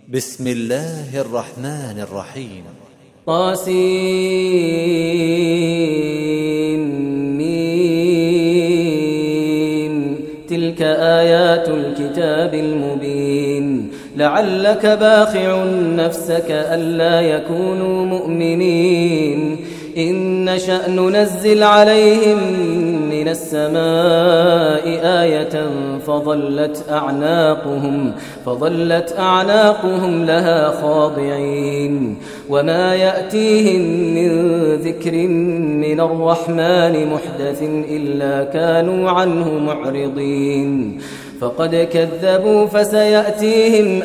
بسم الله الرحمن الرحيم. طاسين. تلك آيات الكتاب المبين. لعلك باخع نفسك ألا يكونوا مؤمنين إن نشأ ننزل عليهم من السماء آية فظلت أعناقهم لها خاضعين وما يأتيهم من ذكر من الرحمن محدث إلا كانوا عنه معرضين فقد كذبوا فسيأتيهم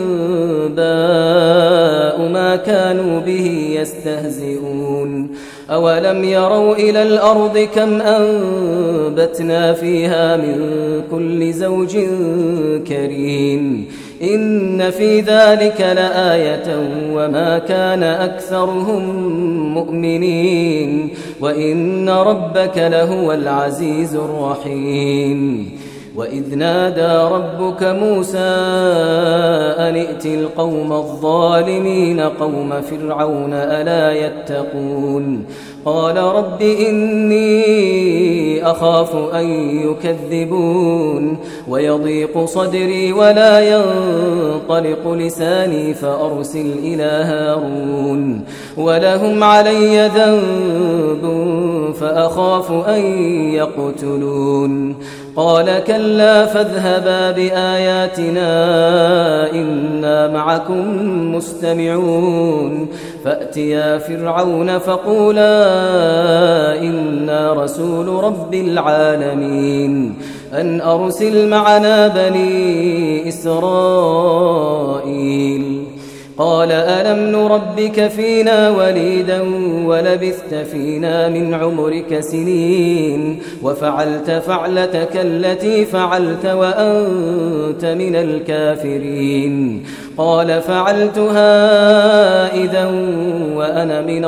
أنباء ما كانوا به يستهزئون أولم يروا إلى الأرض كم أنبتنا فيها من كل زوج كريم إن في ذلك لآية وما كان أكثرهم مؤمنين وإن ربك لهو العزيز الرحيم وإذ نادى ربك موسى أن ائت القوم الظالمين قوم فرعون ألا يتقون قال رب إني أخاف أن يكذبون ويضيق صدري ولا ينطلق لساني فأرسل إلى هارون ولهم علي ذنب فأخاف أن يقتلون قال كلا فاذهبا بآياتنا إنا معكم مستمعون فأتيا فرعون فقولا إنا رسول رب العالمين أن أرسل معنا بني إسرائيل قال ألم نربك فينا وليدا ولبثت فينا من عمرك سنين وفعلت فعلتك التي فعلت وأنت من الكافرين قال فعلتها إذا وأنا من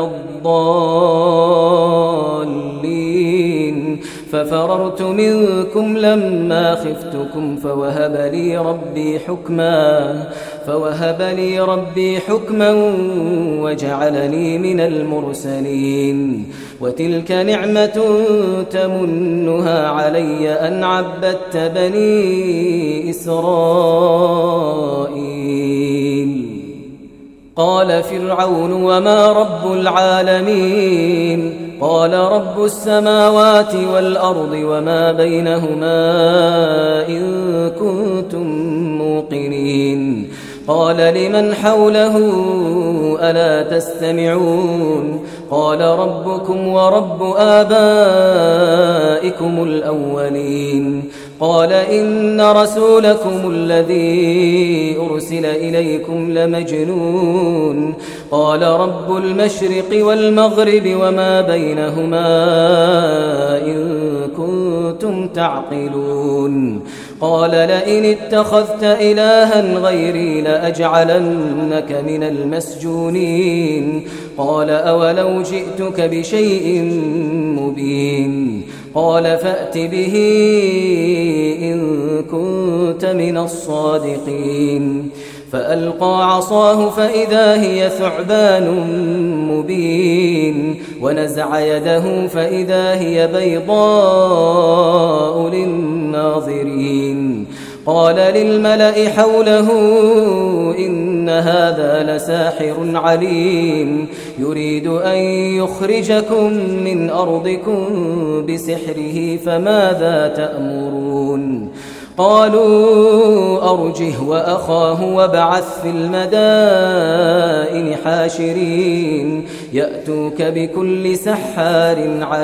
الضالين ففررت منكم لما خفتكم فوهب لي ربي حكما وجعلني من المرسلين وتلك نعمة تمنها علي أن عبدت بني إسرائيل قال فرعون وما رب العالمين قال رب السماوات والأرض وما بينهما إن كنتم موقنين قال لمن حوله ألا تستمعون قال ربكم ورب آبائكم الأولين قال إن رسولكم الذي أرسل إليكم لمجنون قال رب المشرق والمغرب وما بينهما إن كنتم تعقلون قال لئن اتخذت إلها غيري لأجعلنك من المسجونين قال أولو جئتك بشيء مبين قال فأت به إن كنت من الصادقين فألقى عصاه فإذا هي ثعبان مبين ونزع يده فإذا هي بيضاء للناظرين قال للملأ حوله إن هذا لساحر عليم يريد أن يخرجكم من أرضكم بسحره فماذا تأمرون قالوا أرجه وأخاه وابعث في المدائن حاشرين يأتوك بكل سحار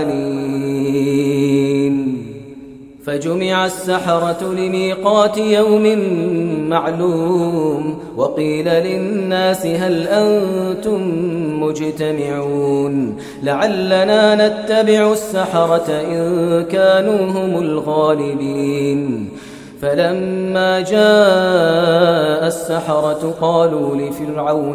عليم فجمع السحرة لميقات يوم معلوم وقيل للناس هل أنتم مجتمعون لعلنا نتبع السحرة إن كانوا هم الغالبين فلما جاء السحرة قالوا لفرعون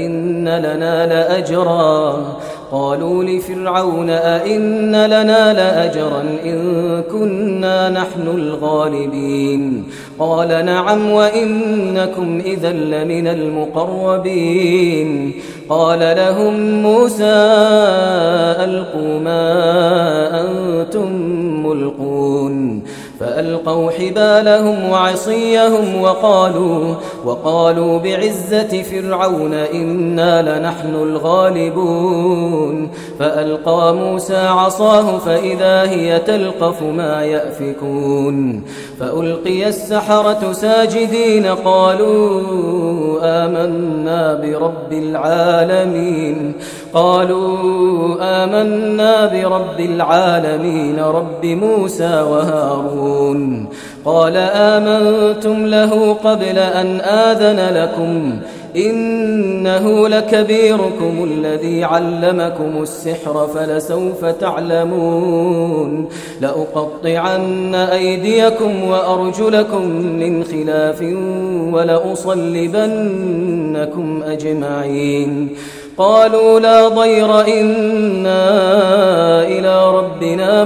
أئن لنا لأجرا إن كنا نحن الغالبين قال نعم وإنكم إذا لمن المقربين قال لهم موسى ألقوا ما أنتم ملقون فألقوا حبالهم وعصيهم وقالوا بعزة فرعون إنا لنحن الغالبون فألقى موسى عصاه فإذا هي تلقف ما يأفكون فألقي السحرة ساجدين قالوا آمنا برب العالمين رب موسى وهارون قال آمنتم له قبل أن آذن لكم إنه لكبيركم الذي علمكم السحر فلسوف تعلمون لأقطعن أيديكم وأرجلكم من خلاف ولأصلبنكم أجمعين قالوا لا ضير إنا إلى ربنا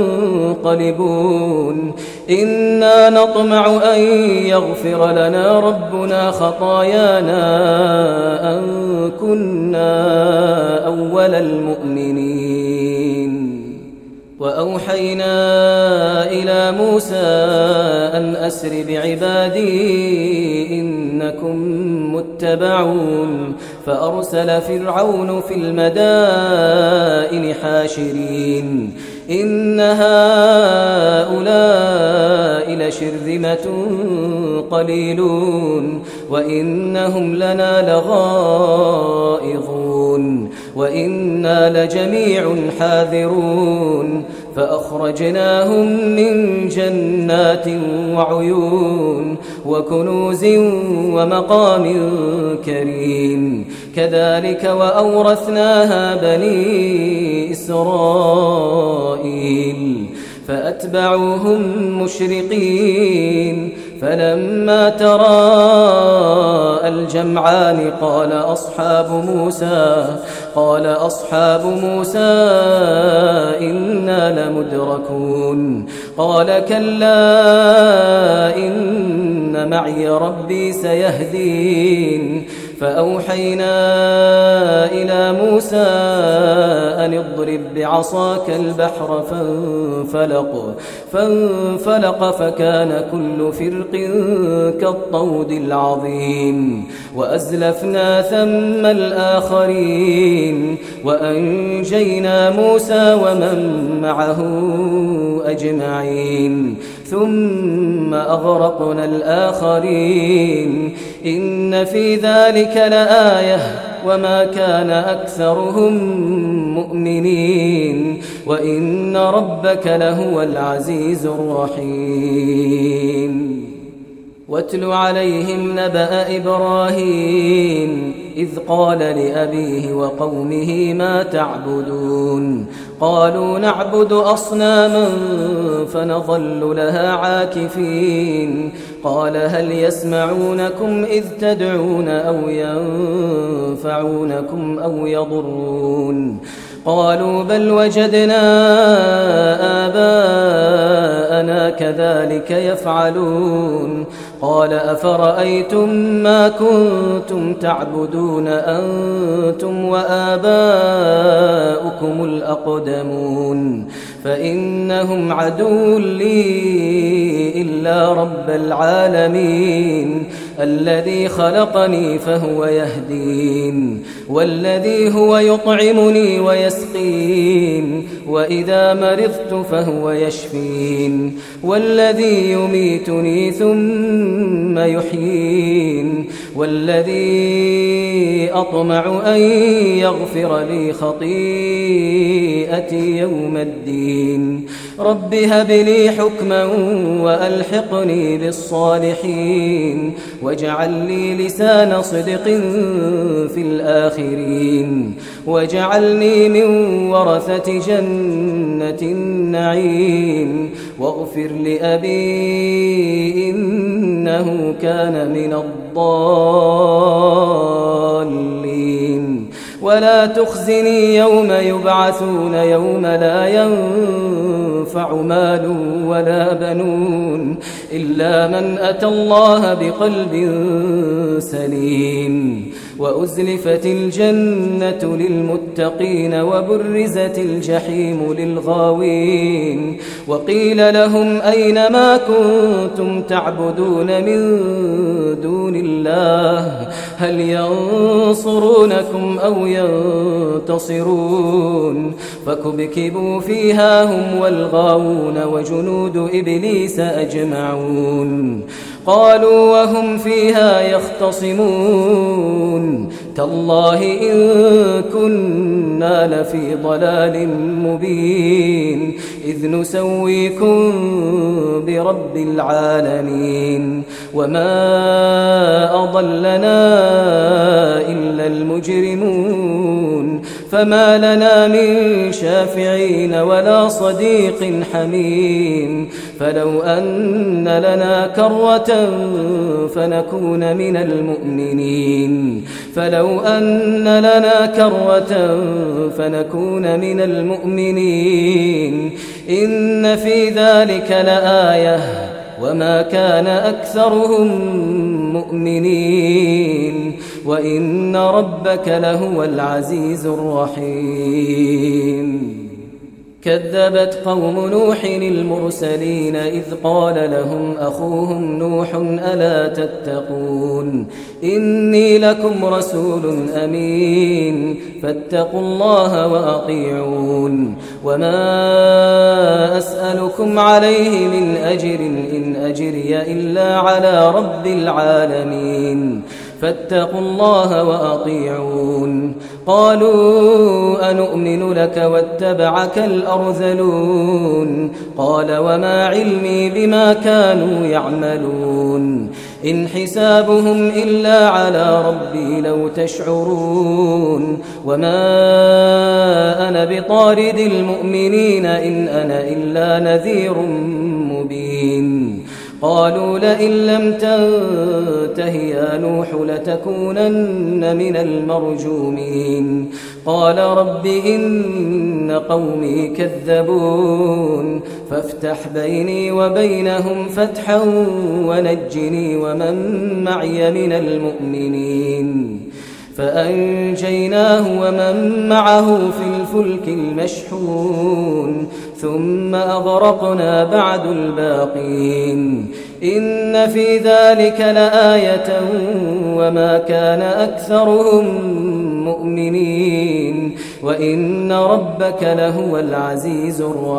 منقلبون إنا نطمع أن يغفر لنا ربنا خطايانا أن كنا أول المؤمنين وأوحينا إلى موسى أن أسر بعبادي إنكم متبعون فأرسل فرعون في المدائن حاشرين إن هؤلاء لشرذمة قليلون وإنهم لنا لغائظون وإنا لجميع حاذرون فأخرجناهم من جنات وعيون وكنوز ومقام كريم كذلك وأورثناها بني إسرائيل فأتبعوهم مشرقين فلما تراءى الجمعان قال أصحاب موسى إنا لمدركون قال كلا إن معي ربي سيهدين فأوحينا إلى موسى أن اضرب بعصاك البحر فانفلق فكان كل فرق كالطود العظيم وأزلفنا ثم الآخرين وأنجينا موسى ومن معه أجمعين ثم أغرقنا الآخرين إن في ذلك لآية وما كان أكثرهم مؤمنين وإن ربك لهو العزيز الرحيم واتل عليهم نبأ إبراهيم إذ قال لأبيه وقومه ما تعبدون قالوا نعبد أصناما فنظل لها عاكفين قال هل يسمعونكم إذ تدعون أو ينفعونكم أو يضرون قالوا بل وجدنا آباءنا كذلك يفعلون قال أفرأيتم ما كنتم تعبدون أنتم وآباؤكم الأقدمون فإنهم عدو لي إلا رب العالمين الذي خلقني فهو يهدين والذي هو يطعمني ويسقين وإذا مرضت فهو يشفين والذي يميتني ثم يحيين والذي أطمع أن يغفر لي خطيئتي يوم الدين رب هب لي حكما وألحقني بالصالحين واجعل لي لسان صدق في الآخرين واجعلني من ورثة جنة النعيم واغفر لأبي إنه كان من الضالين ولا تخزني يوم يبعثون يوم لا ينفع مال ولا بنون إلا من أتى الله بقلب سليم وأزلفت الجنة للمتقين وبرزت الجحيم للغاوين وقيل لهم أين ما كنتم تعبدون من دون الله هل ينصرونكم أو ينتصرون فكبكبوا فيها هم والغاوون وجنود إبليس أجمعون قالوا وهم فيها يختصمون تالله إن كنا لفي ضلال مبين إذ نسويكم برب العالمين وما أضلنا إلا المجرمون فما لنا من شافعين ولا صديق حميم فلو أن لنا كرة فنكون من المؤمنين فلو أن لنا كرة فنكون من المؤمنين إن في ذلك لآية وما كان أكثرهم مؤمنين وإن ربك لهو العزيز الرحيم كذبت قوم نوح المرسلين إذ قال لهم أخوهم نوح ألا تتقون إني لكم رسول أمين فاتقوا الله وأطيعون وما أسألكم عليه من أجر إن أجري إلا على رب العالمين فاتقوا الله وأطيعون قالوا أنؤمن لك واتبعك الأرذلون قال وما علمي بما كانوا يعملون إن حسابهم إلا على ربي لو تشعرون وما أنا بطارد المؤمنين إن أنا إلا نذير مبين قالوا لئن لم تنته يا نوح لتكونن من المرجومين قال رب إن قومي كذبون فافتح بيني وبينهم فتحا ونجني ومن معي من المؤمنين فأنجيناه ومن معه في الفلك المشحون ثم أغرقنا بعد الباقين إن في ذلك لآية وما كان أكثرهم مؤمنين وإن ربك لهو العزيز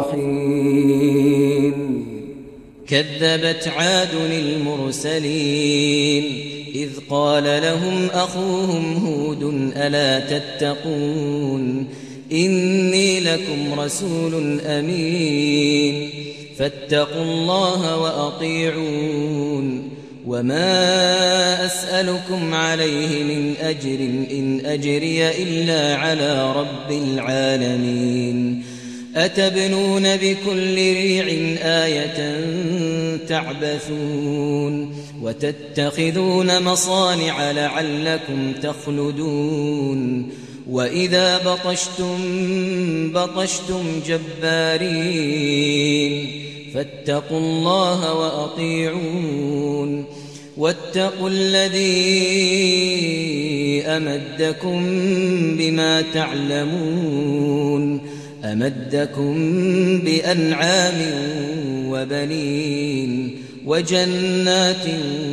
الرحيم كذبت عاد المرسلين إذ قال لهم أخوهم هود ألا تتقون إني لكم رسول أمين فاتقوا الله وأطيعون وما أسألكم عليه من أجر إن أجري إلا على رب العالمين أتبنون بكل ريع آية تعبثون وتتخذون مصانع لعلكم تخلدون وإذا بطشتم جبارين فاتقوا الله وأطيعون واتقوا الذي أمدكم بما تعلمون أمدكم بأنعام وبنين وجنات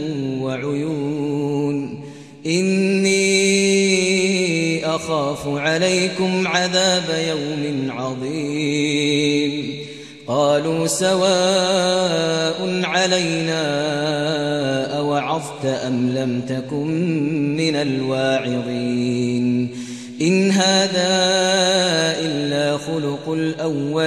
وعيون إني أخاف عليكم عذاب يوم عظيم قالوا سواء علينا أوعظت أم لم تكن من الواعظين إن هذا إلا خلق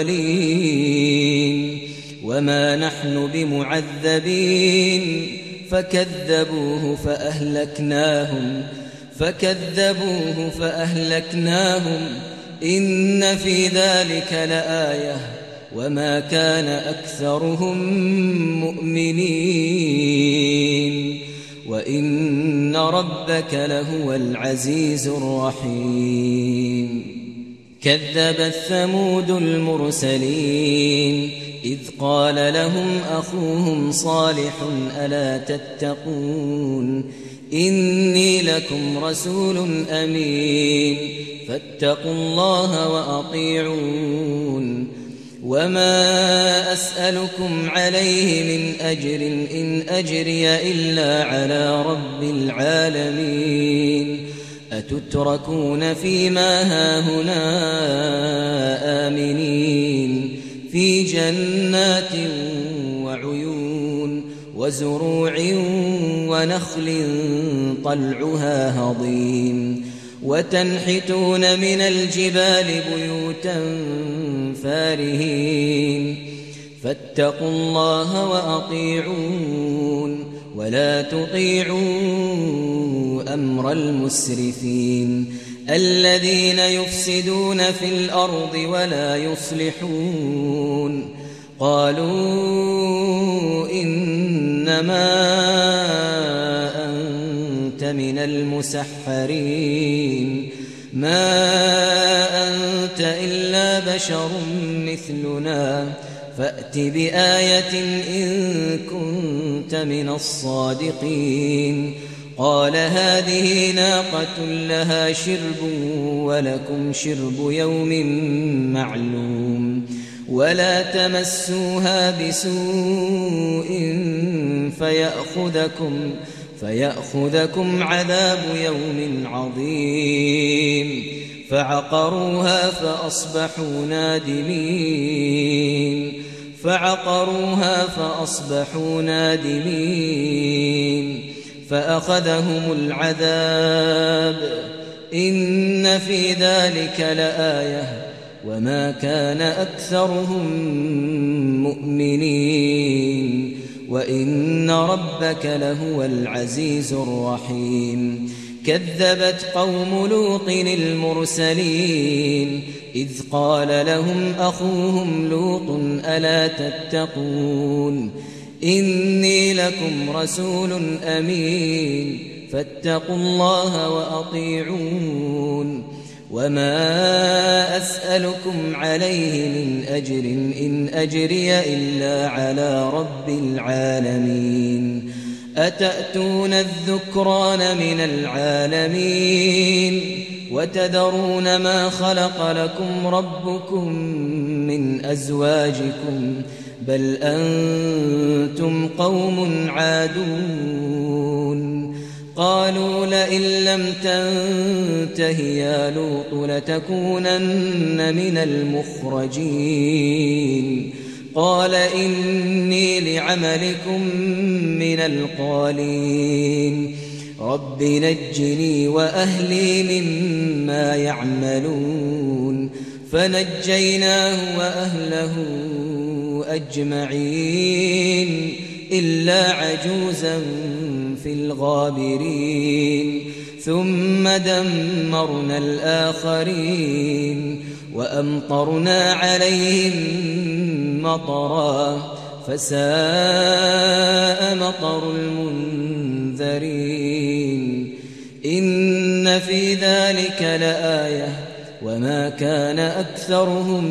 الأولين وما نحن بمعذبين فكذبوه فأهلكناهم إن في ذلك لآية وما كان أكثرهم مؤمنين وإن ربك لهو العزيز الرحيم كذبت ثمود المرسلين إذ قال لهم أخوهم صالح ألا تتقون إني لكم رسول أمين فاتقوا الله وأطيعون وما أسألكم عليه من أجر إن أجري إلا على رب العالمين أتتركون فيما هاهنا آمنين في جنات وعيون وزروع ونخل طلعها هضيم وتنحتون من الجبال بيوتا فارهين فاتقوا الله وأطيعون ولا تطيعوا أمر المسرفين الذين يفسدون في الأرض ولا يصلحون قالوا إنما أنت من المسحرين ما أنت إلا بشر مثلنا فأت بآية إن كنت من الصادقين قال هذه ناقة لها شرب ولكم شرب يوم معلوم ولا تمسوها بسوء فيأخذكم عذاب يوم عظيم فعقروها فأصبحوا نادمين فأخذهم العذاب إن في ذلك لآية وما كان أكثرهم مؤمنين وإن ربك لهو العزيز الرحيم كذبت قوم لوط المرسلين إذ قال لهم أخوهم لوط ألا تتقون إني لكم رسول أمين فاتقوا الله وأطيعون وما أسألكم عليه من أجر إن أجري إلا على رب العالمين أتأتون الذكران من العالمين وتذرون ما خلق لكم ربكم من أزواجكم بل أنتم قوم عادون قالوا لئن لم تنته يا لوط لتكونن من المخرجين قال إني لعملكم من القالين رب نجني وأهلي مما يعملون فنجيناه وأهله أجمعين إلا عجوزا في الغابرين ثم دمرنا الآخرين وأمطرنا عليهم مطرا فساء مطر المنذرين إن في ذلك لآية وما كان أكثرهم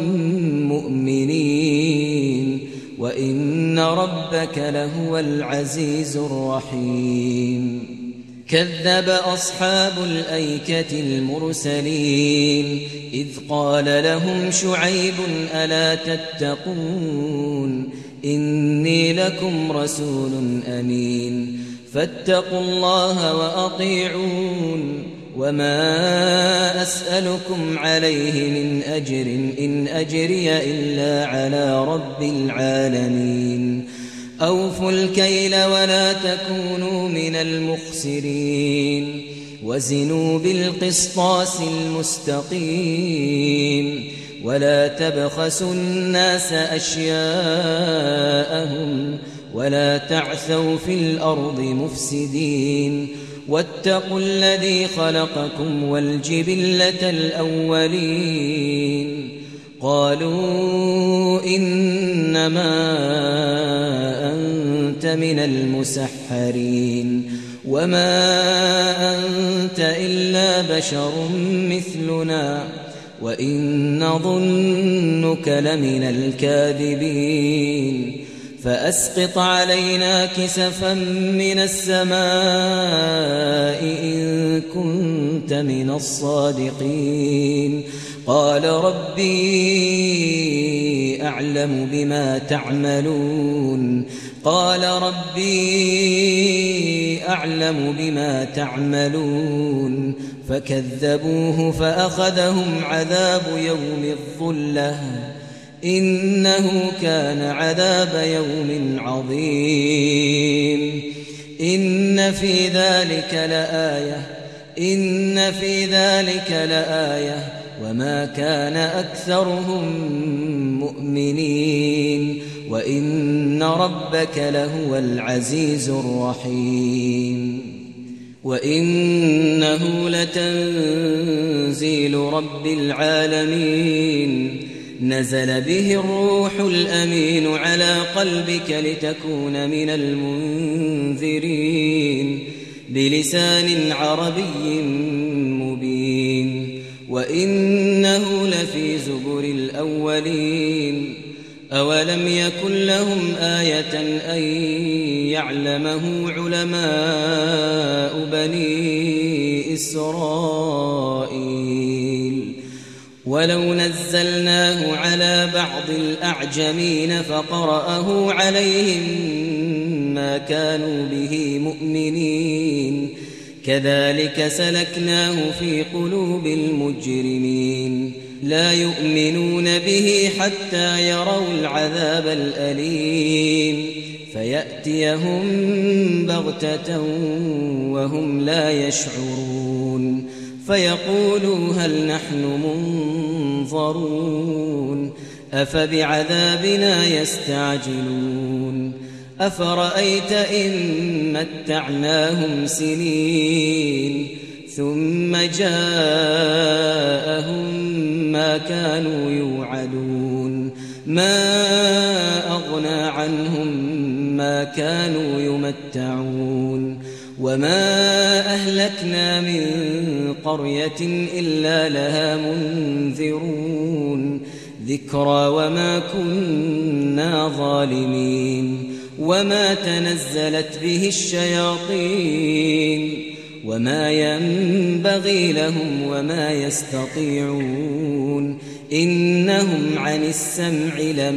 مؤمنين وإن ربك لهو العزيز الرحيم كذب أصحاب الأيكة المرسلين إذ قال لهم شعيب ألا تتقون إني لكم رسول أمين فاتقوا الله وأطيعون وما أسألكم عليه من أجر إن أجري إلا على رب العالمين أوفوا الكيل ولا تكونوا من المخسرين وزنوا بالقسطاس المستقيم ولا تبخسوا الناس أشياءهم ولا تعثوا في الأرض مفسدين واتقوا الذي خلقكم والجبلة الأولين قالوا إنما أنت من المسحرين وما أنت إلا بشر مثلنا وإن نظنك لمن الكاذبين فأسقط علينا كسفا من السماء إن كنت من الصادقين قال ربي أعلم بما تعملون فكذبوه فأخذهم عذاب يوم الظلة إنه كان عذاب يوم عظيم إن في ذلك لآية وما كان أكثرهم مؤمنين وإن ربك لهو العزيز الرحيم وإنه لتنزيل رب العالمين نزل به الروح الأمين على قلبك لتكون من المنذرين بلسان عربي مبين وإنه لفي زبر الأولين أولم يكن لهم آية أن يعلمه علماء بني إسرائيل ولو نزلناه على بعض الأعجمين فقرأه عليهم ما كانوا به مؤمنين كذلك سلكناه في قلوب المجرمين لا يؤمنون به حتى يروا العذاب الأليم فيأتيهم بغتة وهم لا يشعرون فيقولوا هل نحن منظرون أفبعذابنا يستعجلون أفرأيت إن متعناهم سنين ثم جاءهم ما كانوا يوعدون ما أغنى عنهم ما كانوا يمتعون وما أهلكنا من قرية إلا لها منذرون ذكرى وما كنا ظالمين وما تنزلت به الشياطين وما ينبغي لهم وما يستطيعون إنهم عن السمع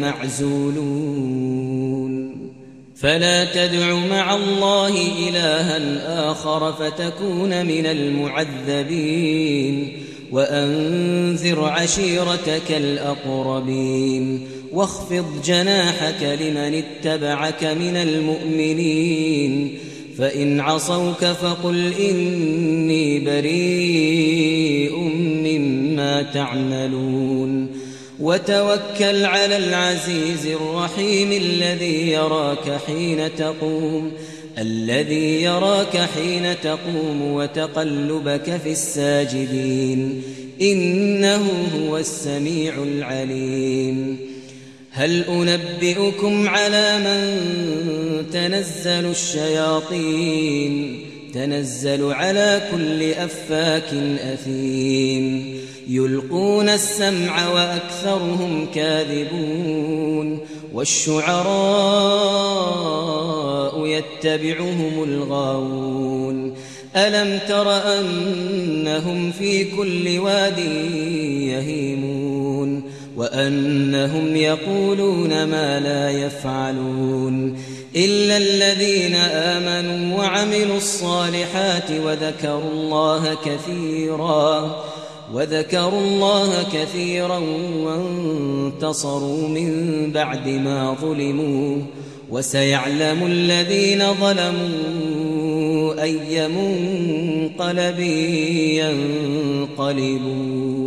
لمعزولون فلا تدع مع الله إلها آخر فتكون من المعذبين وأنذر عشيرتك الأقربين واخفض جناحك لمن اتبعك من المؤمنين فإن عصوك فقل إني بريء مما تعملون وتوكل على العزيز الرحيم الذي يراك حين تقوم وتقلبك في الساجدين إنه هو السميع العليم هل أنبئكم على من تنزل الشياطين تنزل على كل أفاك أثيم يلقون السمع وأكثرهم كاذبون والشعراء يتبعهم الغاوون ألم تر أنهم في كل واد يهيمون وأنهم يقولون ما لا يفعلون إلا الذين آمنوا وعملوا الصالحات وذكروا الله كثيرا وانتصروا من بعد ما ظلموا وسيعلم الذين ظلموا أي منقلب ينقلبون